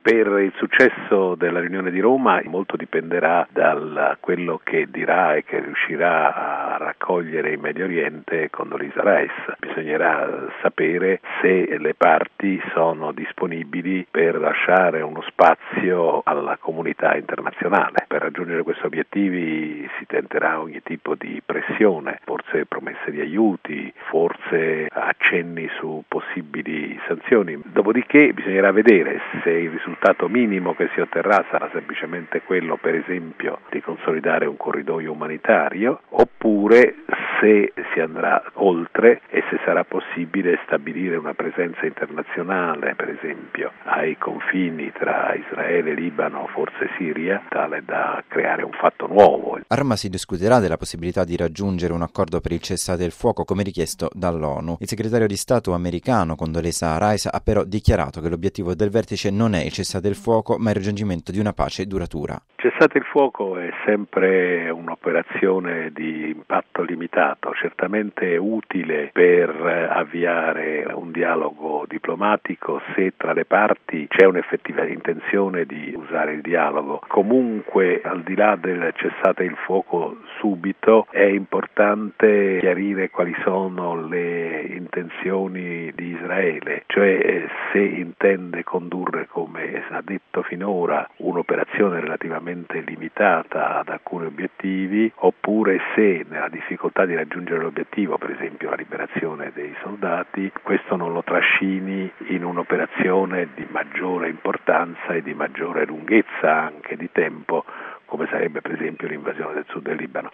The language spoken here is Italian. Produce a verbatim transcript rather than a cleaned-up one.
Per il successo della riunione di Roma molto dipenderà da quello che dirà e che riuscirà a raccogliere in Medio Oriente Condoleezza Rice. Bisognerà sapere se le parti sono disponibili per lasciare uno spazio alla comunità internazionale. Per raggiungere questi obiettivi si tenterà ogni tipo di pressione, forse promesse di aiuti, forse accenni su possibili sanzioni. Dopodiché bisognerà vedere se il risultato Il risultato minimo che si otterrà sarà semplicemente quello, per esempio, di consolidare un corridoio umanitario, oppure se si andrà oltre e se sarà possibile stabilire una presenza internazionale, per esempio, ai confini tra Israele, Libano, forse Siria, tale da creare un fatto nuovo. A Roma si discuterà della possibilità di raggiungere un accordo per il cessate il fuoco come richiesto dall'ONU. Il segretario di Stato americano Condoleezza Rice ha però dichiarato che l'obiettivo del vertice non è il cessate il fuoco, ma il raggiungimento di una pace duratura. Cessate il fuoco è sempre un'operazione di impatto limitato, certamente utile per avviare un dialogo diplomatico se tra le parti c'è un'effettiva intenzione di usare il dialogo. Comunque, al di là del cessate il fuoco subito, è importante chiarire quali sono le intenzioni di Israele, cioè se intende condurre, come ha detto finora, un'operazione relativamente limitata ad alcuni obiettivi, oppure se nella difficoltà di raggiungere l'obiettivo, per esempio la liberazione dei soldati, questo non lo trascini in un'operazione di maggiore importanza e di maggiore lunghezza anche di tempo, come sarebbe per esempio l'invasione del sud del Libano.